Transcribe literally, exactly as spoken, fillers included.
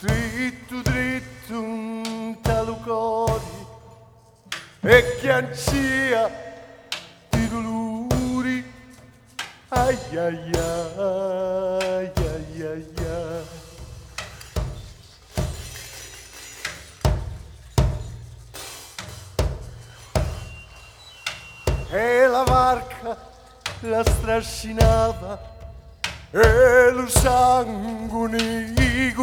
dritto dritto un talucori e chiancia di dolori, ai ai ai ai ai ai. E la barca la strascinava e lo sangue